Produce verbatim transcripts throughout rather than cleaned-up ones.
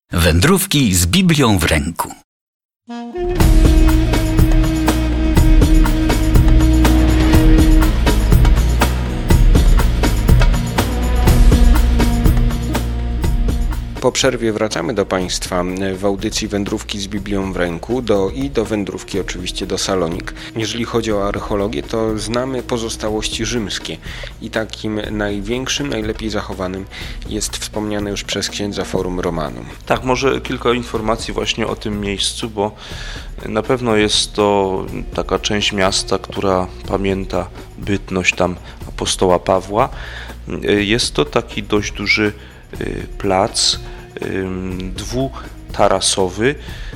Wędrówki z Biblią w ręku. Po przerwie wracamy do Państwa w audycji Wędrówki z Biblią w ręku do, i do wędrówki oczywiście do Salonik. Jeżeli chodzi o archeologię, to znamy pozostałości rzymskie i takim największym, najlepiej zachowanym jest wspomniane już przez księdza Forum Romanum. Tak, może kilka informacji właśnie o tym miejscu, bo na pewno jest to taka część miasta, która pamięta bytność tam apostoła Pawła. Jest to taki dość duży plac dwutarasowy,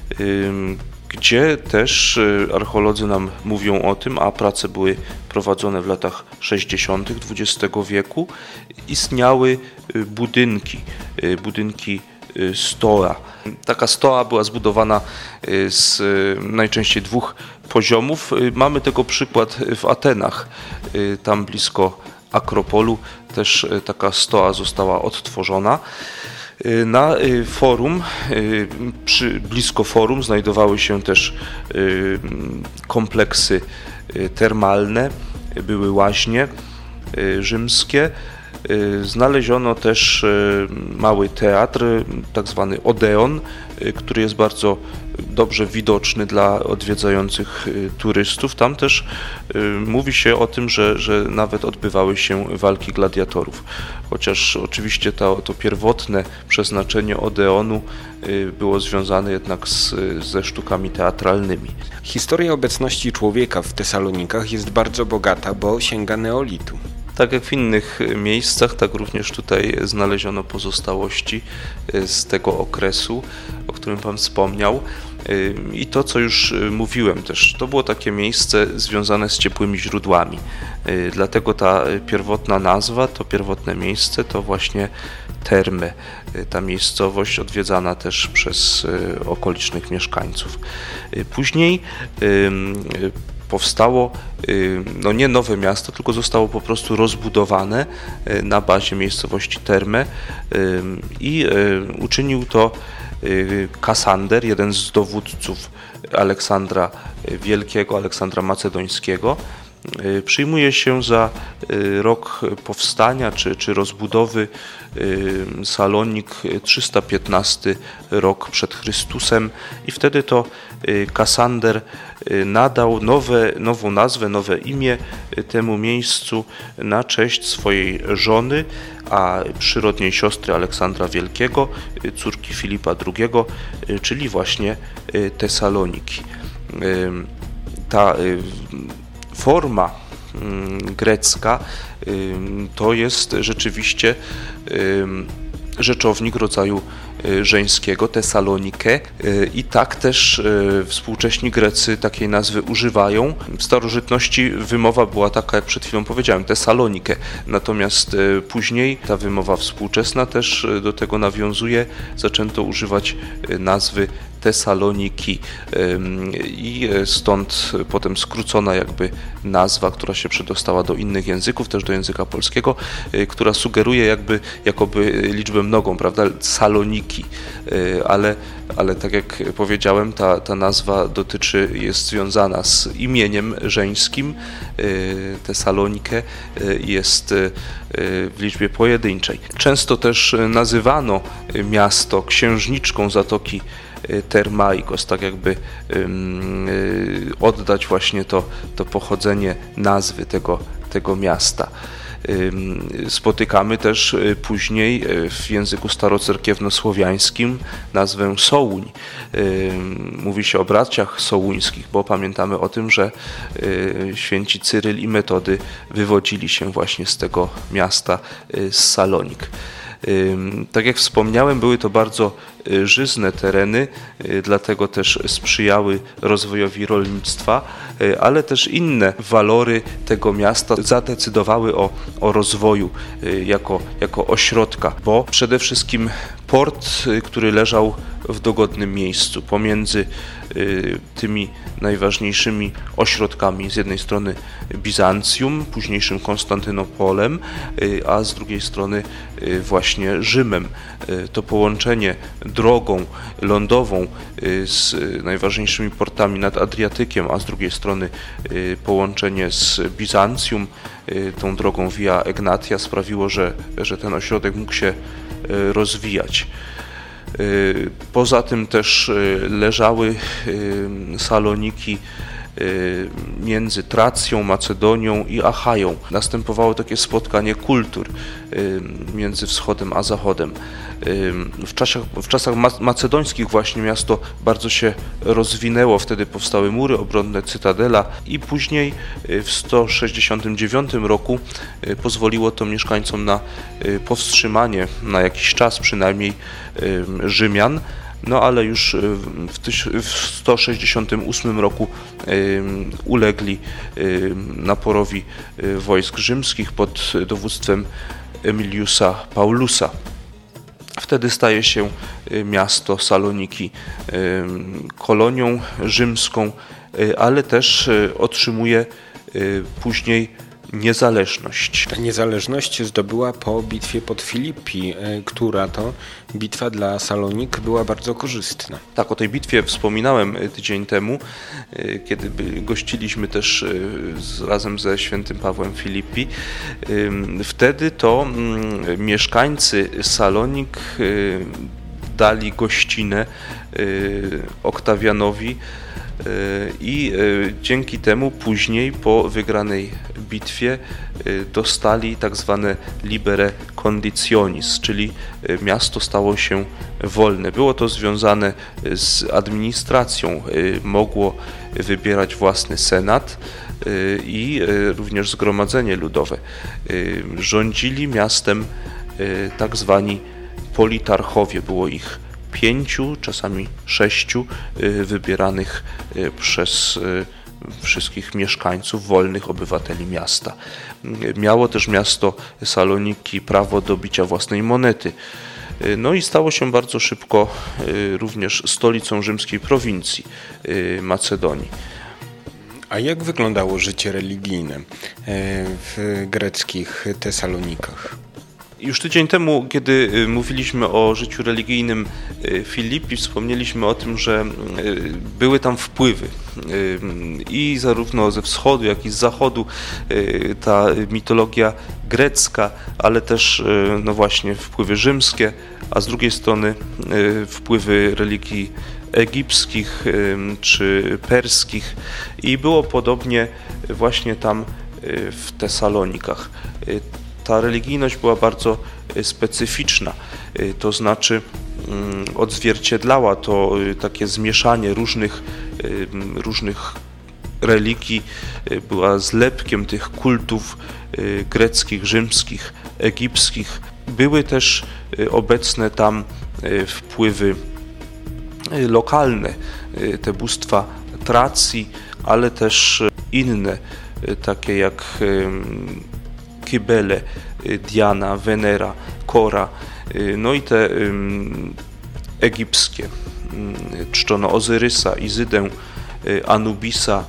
gdzie też archeolodzy nam mówią o tym, a prace były prowadzone w latach sześćdziesiątych dwudziestego wieku. Istniały budynki, budynki stoa. Taka stoa była zbudowana z najczęściej dwóch poziomów. Mamy tego przykład w Atenach, tam blisko Akropolu też taka stoa została odtworzona. Na forum, przy, blisko forum znajdowały się też kompleksy termalne, były łaźnie rzymskie. Znaleziono też mały teatr, tak zwany Odeon, który jest bardzo dobrze widoczny dla odwiedzających turystów. Tam też mówi się o tym, że, że nawet odbywały się walki gladiatorów. Chociaż oczywiście to, to pierwotne przeznaczenie Odeonu było związane jednak z, ze sztukami teatralnymi. Historia obecności człowieka w Tesalonikach jest bardzo bogata, bo sięga neolitu. Tak jak w innych miejscach, tak również tutaj znaleziono pozostałości z tego okresu, o którym Pan wspomniał. I to, co już mówiłem też, to było takie miejsce związane z ciepłymi źródłami. Dlatego ta pierwotna nazwa, to pierwotne miejsce to właśnie Termy. Ta miejscowość odwiedzana też przez okolicznych mieszkańców. Później powstało no nie nowe miasto, tylko zostało po prostu rozbudowane na bazie miejscowości Terme i uczynił to Kasander, jeden z dowódców Aleksandra Wielkiego, Aleksandra Macedońskiego. Przyjmuje się za rok powstania czy, czy rozbudowy Salonik trzysta piętnasty rok przed Chrystusem i wtedy to Kasander nadał nowe, nową nazwę, nowe imię temu miejscu na cześć swojej żony, a przyrodniej siostry Aleksandra Wielkiego, córki Filipa drugiego, czyli właśnie Tesaloniki. Ta forma grecka to jest rzeczywiście rzeczownik rodzaju żeńskiego, Tesalonikę, i tak też współcześni Grecy takiej nazwy używają. W starożytności wymowa była taka, jak przed chwilą powiedziałem, Tesalonikę, natomiast później ta wymowa współczesna też do tego nawiązuje, zaczęto używać nazwy Tesaloniki i stąd potem skrócona jakby nazwa, która się przedostała do innych języków, też do języka polskiego, która sugeruje jakby jakoby liczbę mnogą, prawda, Saloniki, ale, ale tak jak powiedziałem, ta, ta nazwa dotyczy, jest związana z imieniem żeńskim. Tesalonikę jest w liczbie pojedynczej. Często też nazywano miasto księżniczką Zatoki Termaikos, tak jakby um, oddać właśnie to, to pochodzenie nazwy tego, tego miasta. Um, spotykamy też później w języku starocerkiewnosłowiańskim nazwę Sołuń. Um, mówi się o braciach sołuńskich, bo pamiętamy o tym, że um, święci Cyryl i Metody wywodzili się właśnie z tego miasta, z Salonik. Tak jak wspomniałem, były to bardzo żyzne tereny, dlatego też sprzyjały rozwojowi rolnictwa, ale też inne walory tego miasta zadecydowały o, o rozwoju jako, jako ośrodka, bo przede wszystkim port, który leżał w dogodnym miejscu pomiędzy tymi najważniejszymi ośrodkami, z jednej strony Bizancjum, późniejszym Konstantynopolem, a z drugiej strony właśnie Rzymem. To połączenie drogą lądową z najważniejszymi portami nad Adriatykiem, a z drugiej strony połączenie z Bizancjum, tą drogą Via Egnatia sprawiło, że, że ten ośrodek mógł się rozwijać. Poza tym też leżały Saloniki między Tracją, Macedonią i Achają. Następowało takie spotkanie kultur między wschodem a zachodem. W czasach, w czasach macedońskich właśnie miasto bardzo się rozwinęło, wtedy powstały mury obronne, cytadela i później w sto sześćdziesiątym dziewiątym roku pozwoliło to mieszkańcom na powstrzymanie, na jakiś czas przynajmniej, Rzymian. No ale już w sto sześćdziesiątym ósmym roku ulegli naporowi wojsk rzymskich pod dowództwem Emiliusa Paulusa. Wtedy staje się miasto Saloniki kolonią rzymską, ale też otrzymuje później niezależność. Ta niezależność zdobyła po bitwie pod Filippi, która to bitwa dla Salonik była bardzo korzystna. Tak, o tej bitwie wspominałem tydzień temu, kiedy gościliśmy też razem ze świętym Pawłem w Filippi. Wtedy to mieszkańcy Salonik dali gościnę Oktawianowi i dzięki temu później po wygranej bitwie dostali tak zwane libere conditionis, czyli miasto stało się wolne. Było to związane z administracją, mogło wybierać własny senat i również zgromadzenie ludowe. Rządzili miastem tak zwani politarchowie, było ich pięciu, czasami sześciu, wybieranych przez wszystkich mieszkańców, wolnych obywateli miasta. Miało też miasto Saloniki prawo do bicia własnej monety. No i stało się bardzo szybko również stolicą rzymskiej prowincji Macedonii. A jak wyglądało życie religijne w greckich Tesalonikach? Już tydzień temu, kiedy mówiliśmy o życiu religijnym Filippi, wspomnieliśmy o tym, że były tam wpływy i zarówno ze wschodu, jak i z zachodu, ta mitologia grecka, ale też no właśnie wpływy rzymskie, a z drugiej strony wpływy religii egipskich czy perskich i było podobnie właśnie tam w Tesalonikach. Ta religijność była bardzo specyficzna, to znaczy odzwierciedlała to takie zmieszanie różnych, różnych religii, była zlepkiem tych kultów greckich, rzymskich, egipskich. Były też obecne tam wpływy lokalne, te bóstwa Tracji, ale też inne, takie jak Kybele, Diana, Wenera, Kora, no i te egipskie. Czczono Ozyrysa, Izydę, Anubisa.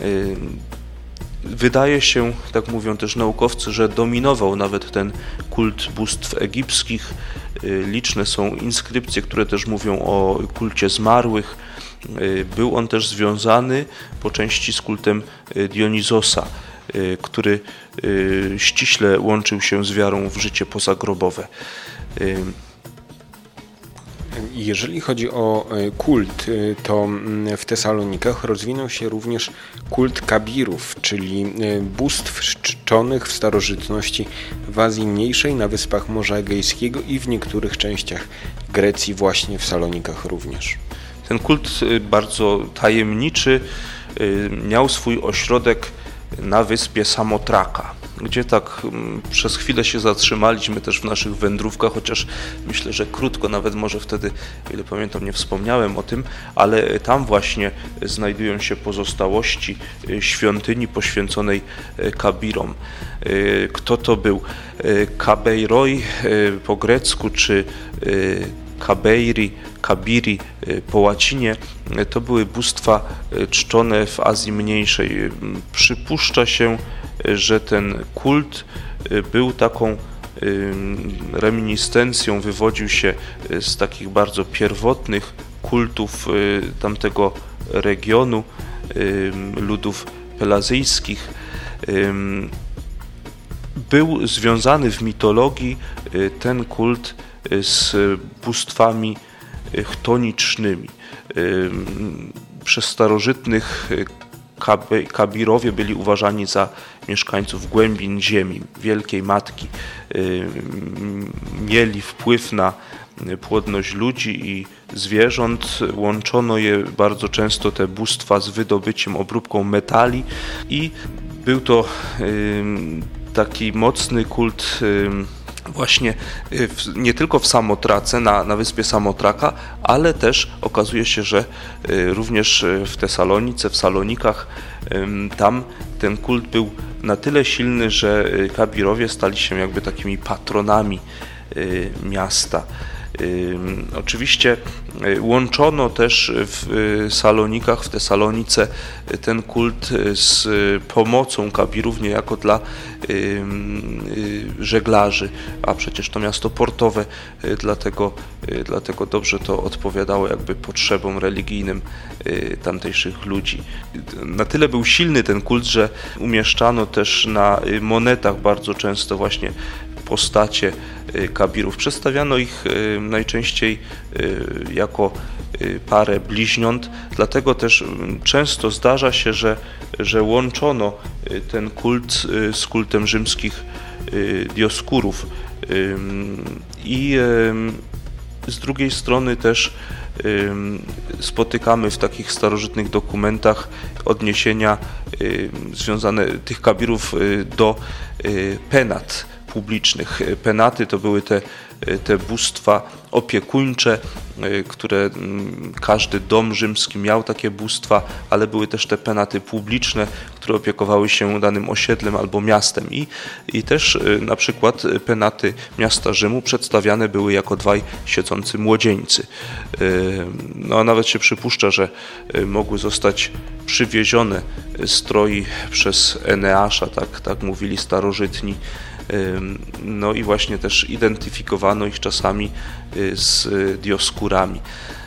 Wydaje się, tak mówią też naukowcy, że dominował nawet ten kult bóstw egipskich. Liczne są inskrypcje, które też mówią o kulcie zmarłych. Był on też związany po części z kultem Dionizosa, który ściśle łączył się z wiarą w życie pozagrobowe. Jeżeli chodzi o kult, to w Tesalonikach rozwinął się również kult kabirów, czyli bóstw czczonych w starożytności w Azji Mniejszej, na wyspach Morza Egejskiego i w niektórych częściach Grecji, właśnie w Salonikach również. Ten kult bardzo tajemniczy miał swój ośrodek na wyspie Samotraka, gdzie tak przez chwilę się zatrzymaliśmy też w naszych wędrówkach, chociaż myślę, że krótko, nawet może wtedy, o ile pamiętam, nie wspomniałem o tym, ale tam właśnie znajdują się pozostałości świątyni poświęconej kabirom. Kto to był? Kabeiroi po grecku, czy Kabeiri, Kabiri po łacinie, to były bóstwa czczone w Azji Mniejszej. Przypuszcza się, że ten kult był taką reminiscencją, wywodził się z takich bardzo pierwotnych kultów tamtego regionu, ludów pelazyjskich. Był związany w mitologii ten kult z bóstwami chtonicznymi. Przez starożytnych Kabirowie byli uważani za mieszkańców głębin ziemi, Wielkiej Matki. Mieli wpływ na płodność ludzi i zwierząt. Łączono je bardzo często, te bóstwa, z wydobyciem, obróbką metali i był to taki mocny kult właśnie w, nie tylko w Samotrace, na, na wyspie Samotraka, ale też okazuje się, że również w Tesalonice, w Salonikach, tam ten kult był na tyle silny, że Kabirowie stali się jakby takimi patronami miasta. Oczywiście łączono też w Salonikach, w Tesalonice ten kult z pomocą Kabirów niejako dla żeglarzy, a przecież to miasto portowe, dlatego, dlatego dobrze to odpowiadało jakby potrzebom religijnym tamtejszych ludzi. Na tyle był silny ten kult, że umieszczano też na monetach bardzo często właśnie postacie Kabirów. Przedstawiano ich najczęściej jako parę bliźniąt, dlatego też często zdarza się, że, że łączono ten kult z kultem rzymskich Dioskurów. I z drugiej strony też spotykamy w takich starożytnych dokumentach odniesienia związane tych Kabirów do penat publicznych. Penaty to były te, te bóstwa opiekuńcze, które każdy dom rzymski miał takie bóstwa, ale były też te penaty publiczne, które opiekowały się danym osiedlem albo miastem. I, i też na przykład penaty miasta Rzymu przedstawiane były jako dwaj siedzący młodzieńcy. No a nawet się przypuszcza, że mogły zostać przywiezione z Troi przez Eneasza, tak, tak mówili starożytni. No i właśnie też identyfikowano ich czasami z Dioskurami.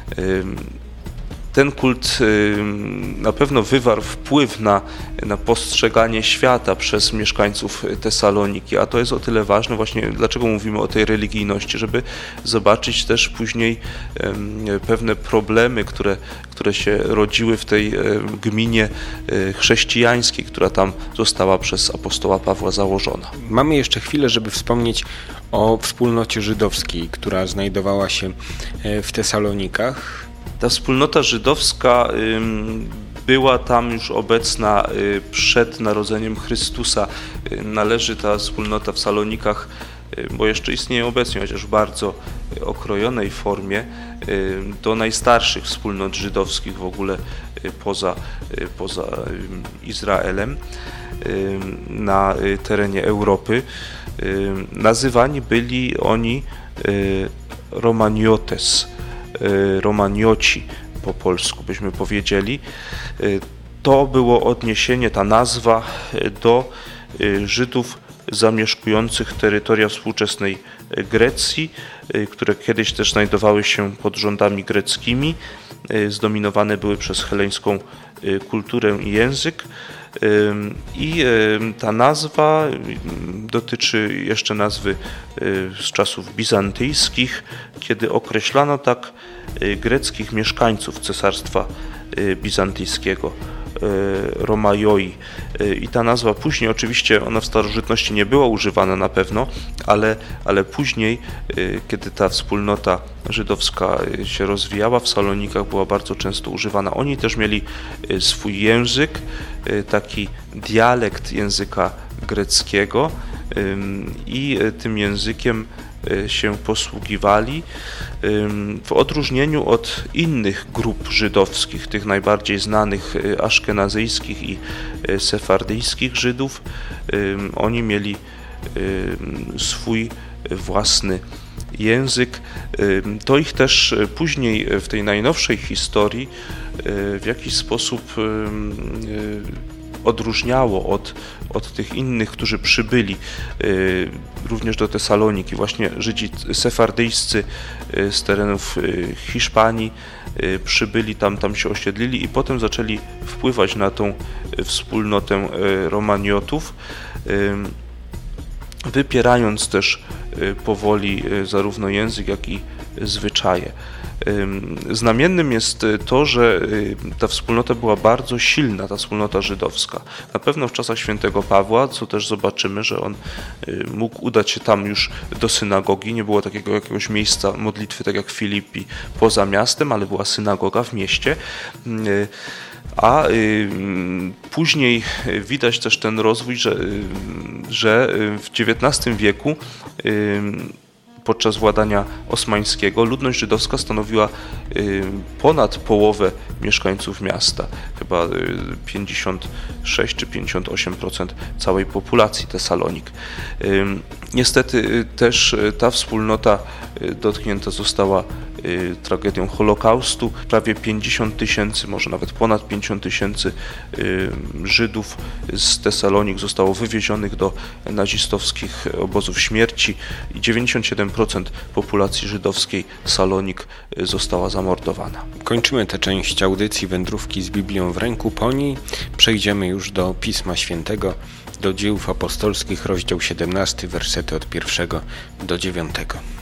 Ten kult na pewno wywarł wpływ na, na postrzeganie świata przez mieszkańców Tesaloniki, a to jest o tyle ważne właśnie, dlaczego mówimy o tej religijności, żeby zobaczyć też później pewne problemy, które, które się rodziły w tej gminie chrześcijańskiej, która tam została przez apostoła Pawła założona. Mamy jeszcze chwilę, żeby wspomnieć o wspólnocie żydowskiej, która znajdowała się w Tesalonikach. Ta wspólnota żydowska była tam już obecna przed narodzeniem Chrystusa. Należy ta wspólnota w Salonikach, bo jeszcze istnieje obecnie, chociaż w bardzo okrojonej formie, do najstarszych wspólnot żydowskich w ogóle poza, poza Izraelem na terenie Europy. Nazywani byli oni Romaniotes, Romanioci po polsku byśmy powiedzieli. To było odniesienie, ta nazwa do Żydów zamieszkujących terytoria współczesnej Grecji, które kiedyś też znajdowały się pod rządami greckimi, zdominowane były przez heleńską kulturę i język. I ta nazwa dotyczy jeszcze nazwy z czasów bizantyjskich, kiedy określano tak greckich mieszkańców Cesarstwa Bizantyjskiego, Romaioi. I ta nazwa później, oczywiście ona w starożytności nie była używana na pewno, ale, ale później, kiedy ta wspólnota żydowska się rozwijała w Salonikach, była bardzo często używana. Oni też mieli swój język, taki dialekt języka greckiego i tym językiem się posługiwali w odróżnieniu od innych grup żydowskich, tych najbardziej znanych aszkenazyjskich i sefardyjskich Żydów. Oni mieli swój własny język. To ich też później w tej najnowszej historii w jakiś sposób odróżniało od, od tych innych, którzy przybyli również do Tesaloniki, właśnie Żydzi sefardyjscy z terenów Hiszpanii przybyli tam, tam się osiedlili i potem zaczęli wpływać na tą wspólnotę Romaniotów, wypierając też powoli zarówno język, jak i zwyczaje. Znamiennym jest to, że ta wspólnota była bardzo silna, ta wspólnota żydowska. Na pewno w czasach świętego Pawła, co też zobaczymy, że on mógł udać się tam już do synagogi. Nie było takiego jakiegoś miejsca modlitwy, tak jak w Filipi, poza miastem, ale była synagoga w mieście. A y, później widać też ten rozwój, że, y, że w dziewiętnastym wieku y, podczas władania osmańskiego ludność żydowska stanowiła y, ponad połowę mieszkańców miasta, chyba y, pięćdziesiąt sześć czy pięćdziesiąt osiem procent całej populacji Tesalonik. Y, niestety y, też y, ta wspólnota y, dotknięta została y, tragedią Holokaustu. Prawie pięćdziesiąt tysięcy, może nawet ponad pięćdziesiąt tysięcy y, Żydów z Tesalonik zostało wywiezionych do nazistowskich obozów śmierci i dziewięćdziesiąt siedem procent populacji żydowskiej Salonik została zamordowana. Kończymy tę część audycji Wędrówki z Biblią w ręku. Po niej przejdziemy już do Pisma Świętego, do Dziejów Apostolskich, rozdział siedemnasty, wersety od pierwszego do dziewiątego.